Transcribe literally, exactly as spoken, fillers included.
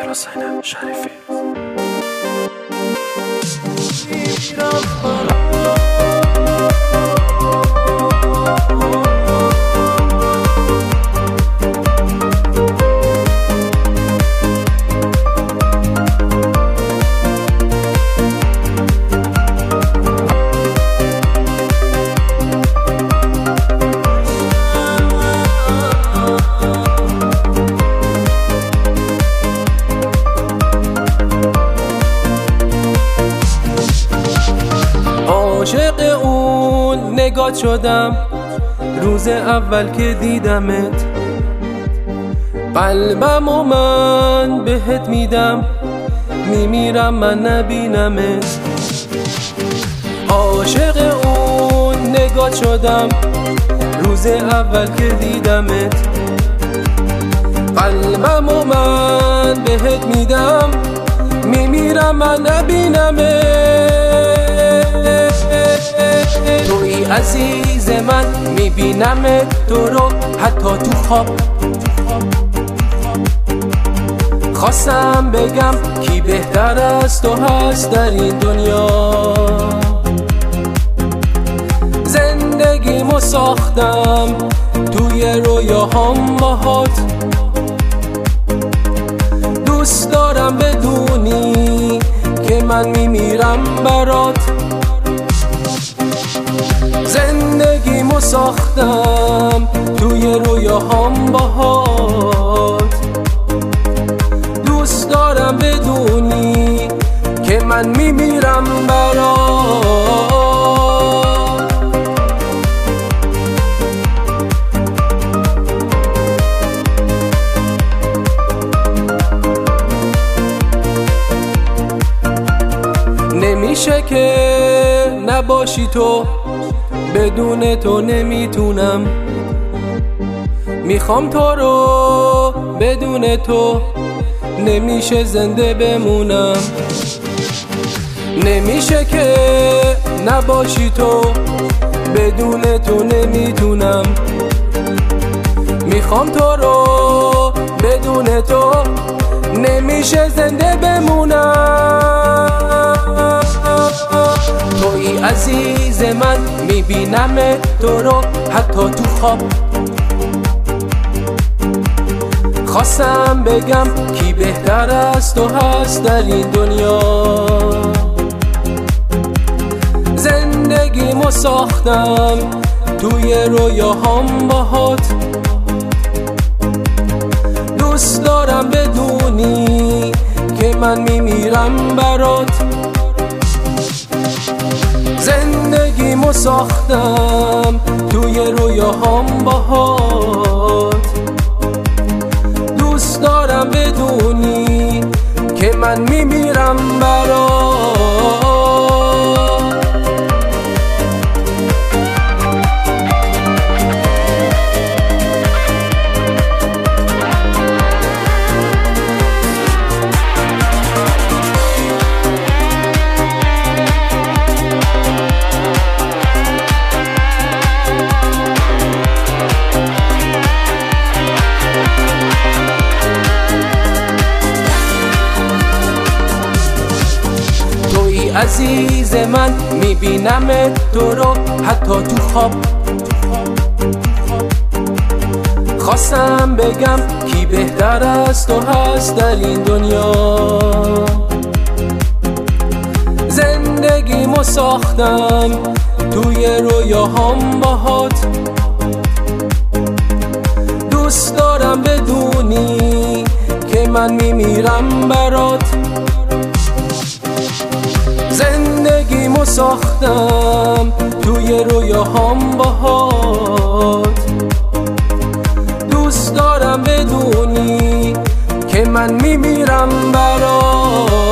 حسین شریفی. عاشق اون نگات شدم روز اول که دیدمت، قلبم و من بهت میدم، میمیرم من نبینمت. عاشق اون نگات شدم روز اول که دیدمت، قلبم و من بهت میدم، میمیرم من نبینمت. توی عزیز من میبینمت تو رو حتی تو خواب. خواستم بگم کی بهتر از تو هست در این دنیا. زندگیمو ساختم توی رویاهام باهات، دوست دارم بدونی که من میمیرم برات. زندگیمو ساختم توی رویاهام باهات، دوست دارم بدونی که من میمیرم برات. نمیشه که نباشی تو، بدون تو نمیتونم. میخوام تو رو، بدون تو نمیشه زنده بمونم. نمیشه که نباشی تو، بدون تو نمیتونم. میخوام تو رو، بدون تو نمیشه زنده بمونم. توی عزیز من میبینمت تو رو حتی تو خواب. خواستم بگم کی بهتر از تو هست در این دنیا. زندگیمو ساختم توی رویاهام باهات، دوست دارم بدونی که من میمیرم برات. زندگیمو ساختم توی رویاهام باهات، دوست دارم بدونی که من میمیرم برات. عزیز من میبینمت تو رو حتی تو خواب. خواستم بگم کی بهتر از تو هست در این دنیا. زندگیمو ساختم توی رویاهام باهات، دوست دارم بدونی که من میمیرم برات. زندگیمو ساختم توی رویاهام باهات، دوست دارم بدونی که من میمیرم برات.